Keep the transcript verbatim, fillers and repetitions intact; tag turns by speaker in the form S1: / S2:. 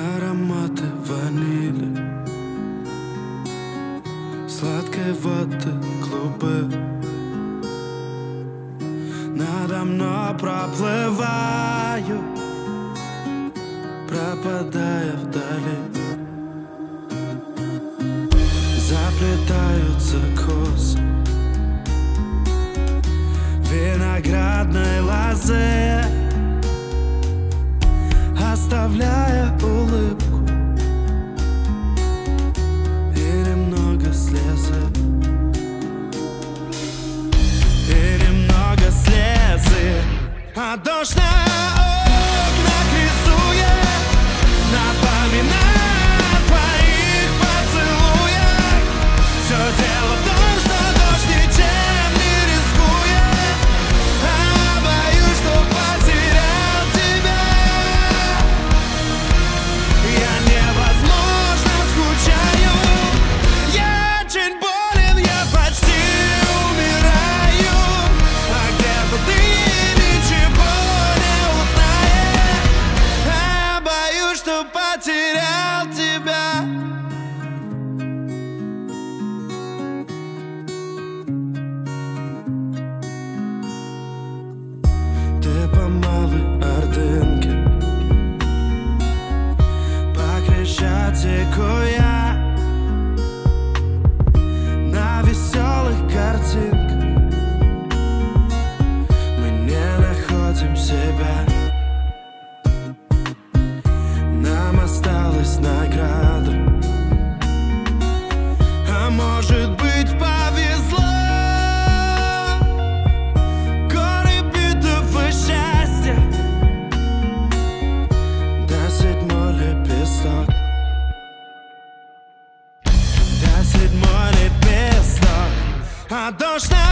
S1: Ароматы ванили, сладкой воды клубы. Надо мной проплываю, пропадая вдали. Заплетаются косы виноградной лозы, оставляя улыбку и немного слезы, и немного слезы. А дождь на окнах рисует, напоминая о твоих поцелуях. Все дело в том, что дождь ничем не рискует, а боюсь, что потерял тебя. Я невозможно скучаю, я очень болен, я почти умираю. А где-то ты ничего не узнаешь, а боюсь, что потерял тебя. Ты по малой Ордынке, по Крещатику я, на веселых картинках мы не находим себя. Нам осталась награда, а может быть повезло. Горы битого счастья, да седьмой лепесток, да седьмой лепесток. А дождь на